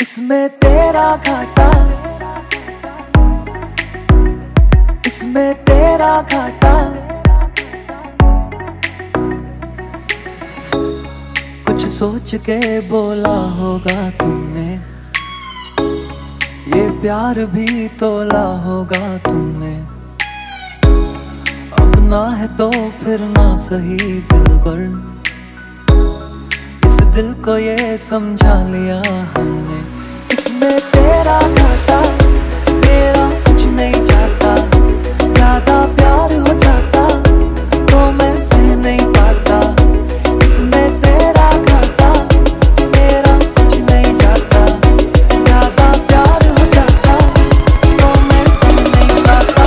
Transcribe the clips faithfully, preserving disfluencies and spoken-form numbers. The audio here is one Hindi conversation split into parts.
इसमें तेरा घाटा, इसमें तेरा घाटा। कुछ सोच के बोला होगा तुमने, ये प्यार भी तोला होगा तुमने। अपना है तो फिर ना सही दिलबर, इस दिल को ये समझा लिया हमने। इसमें तेरा घाटा, मेरा कुछ नहीं जाता। ज्यादा प्यार हो जाता तो मैं सह नहीं पाता। इसमें तेरा घाटा, मेरा कुछ नहीं जाता। ज्यादा प्यार हो जाता तो मैं सह नहीं पाता।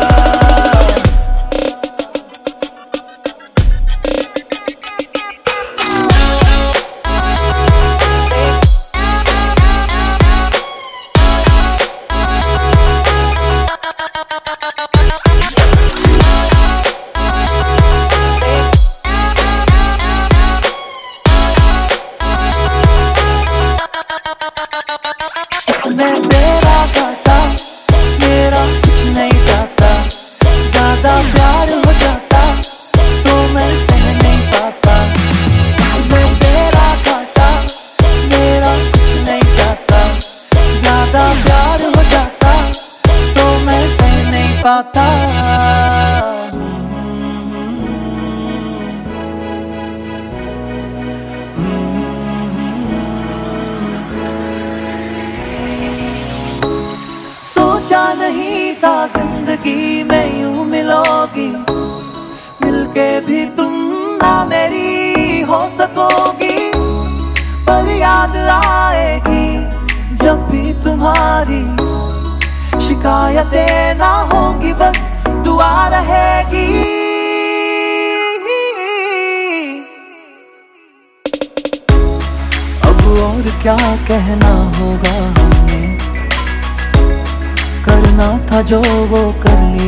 इसमें तेरा घाटा, मेरा कुछ नहीं जाता। ज्यादा प्यार हो जाता तो मैं सह नहीं पाता। इसमें तेरा घाटा, मेरा कुछ नहीं जाता। ज्यादा प्यार हो जाता तो मैं सह नहीं पाता। सोचा नहीं था जिंदगी में यूं मिलोगी, मिलके भी तुम ना मेरी हो सकोगी। पर याद आएगी जब भी तुम्हारी, शिकायतें ना होंगी बस दुआ रहेगी। अब और क्या कहना होगा हमें, करना था जो वो कर लिया।